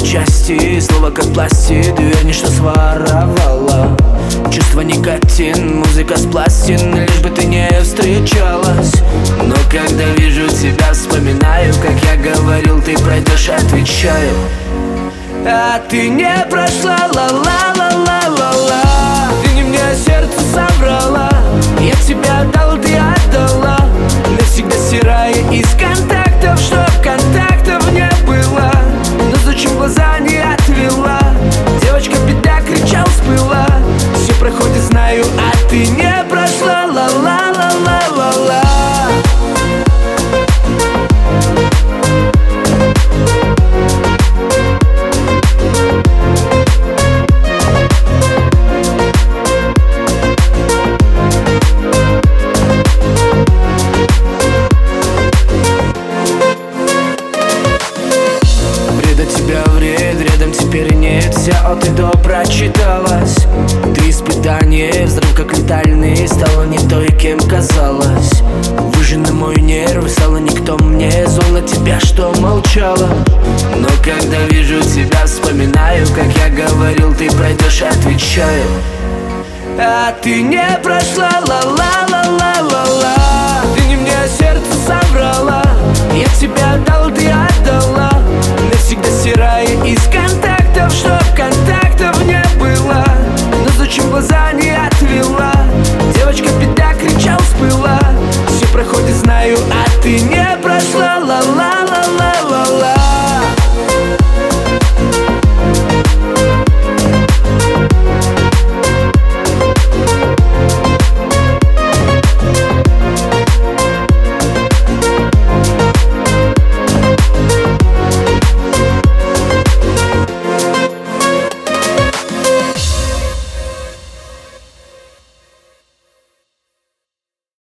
части, слово как пластик, ты верни, что своровала. Чувство никотин, музыка с пластин, лишь бы ты не встречалась. Но когда вижу тебя, вспоминаю, как я говорил, ты пройдешь, отвечаю. А ты не прошла, ла-ла-ла-ла-ла-ла. Ты не мне сердце соврала, я тебя отдал, ты отдала. Навсегда стирая из контактов, чтоб контактов не было. Но зачем глаза не отвела? Девочка, беда, кричал, всплыла. Все проходит, знаю, а ты не прошла, ла-ла-ла-ла-ла-ла. Рядом теперь нет, вся от и до прочиталась. Ты испытание, взрыв как летальный, стала не той, кем казалась. Выжженный мой нерв, стала никто мне, зол на тебя, что молчала. Но когда вижу тебя, вспоминаю, как я говорил, ты пройдешь, отвечаю. А ты не прошла, ла-ла-ла-ла-ла-ла. Ты не мне сердце соврала, я тебя отдал, ты